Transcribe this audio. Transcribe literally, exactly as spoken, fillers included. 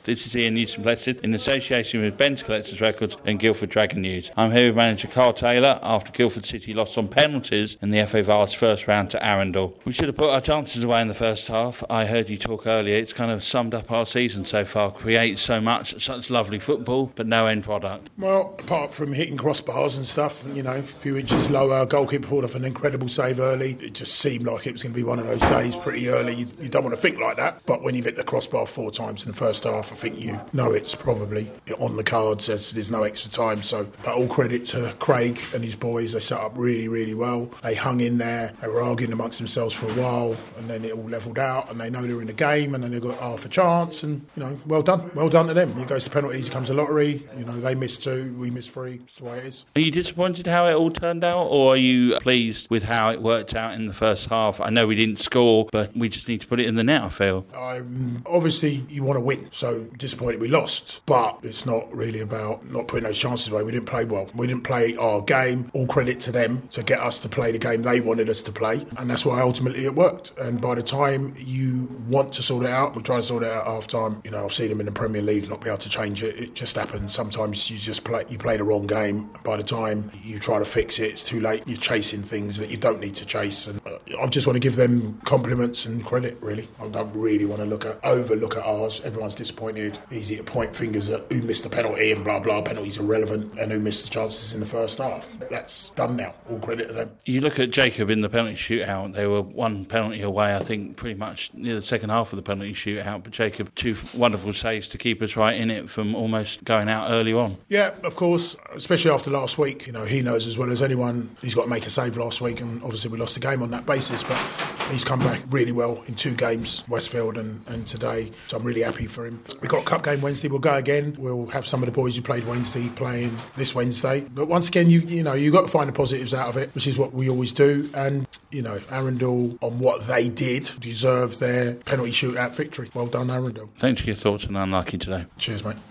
This is Ian Newton-Blessed in association with Ben's Collectors Records and Guildford Dragon News. I'm here with manager Carl Taylor after Guildford City lost on penalties in the F A Vase first round to Arundel. We should have put our chances away in the first half. I heard you talk earlier. It's kind of summed up our season so far. Create so much, such lovely football, but no end product. Well, apart from hitting crossbars and stuff, you know, a few inches lower, goalkeeper pulled off an incredible save early. It just seemed like it was going to be one of those days pretty early. You, you don't want to think like that, but when you've hit the crossbar four times in the first half, I think you know it's probably on the cards as there's no extra time. So, but all credit to Craig and his boys. They set up really, really well. They hung in there. They were arguing amongst themselves for a while, and then it all levelled out, and they know they're in the game, and then they got half a chance, and you know, well done, well done to them. It goes to penalties, it comes a lottery. You know, they missed two, we missed three. That's the way it is. Are you disappointed how it all turned out, or are you pleased with how it worked out in the first half? I know we didn't score, but we just need to put it in the net, I feel. Um, obviously, you want to win, so disappointed we lost, but it's not really about not putting those chances away. We didn't play well. We didn't play our game. All credit to them to get us to play the game they wanted us to play, and that's why ultimately it worked. And by the time you want to sort it out, we try to sort it out at half time. You know, I've seen them in the Premier League not be able to change it. It just happens. Sometimes you just play, you play the wrong game. And by the time you try to fix it, it's too late. You're chasing things that you don't need to chase. And I just want to give them compliments and credit, really. I don't really want to look at overlook at ours. Everyone's disappointed. Easy to point fingers at who missed the penalty and blah blah. Penalties are irrelevant, and who missed the chances in the first half. That's done now. All credit to them. You look at Jacob in the penalty shootout. They were one penalty away, I think, pretty much near the second half of the penalty shootout. But Jacob, two wonderful saves to keep us right in it from almost going out early on. Yeah, of course, especially after last week. You know, he knows as well as anyone he's got to make a save last week, and obviously we lost the game on that basis, but he's come back really well in two games, Westfield and, and today, so I'm really happy for him. We've got a cup game Wednesday. We'll go again. We'll have some of the boys who played Wednesday playing this Wednesday, but once again, you you know, you've got to find the positives out of it, which is what we always do. And you know, Arundel, on what they did, deserves their penalty shootout victory. Well done, Arundel. Thanks for your thoughts on unlucky today. Cheers, mate.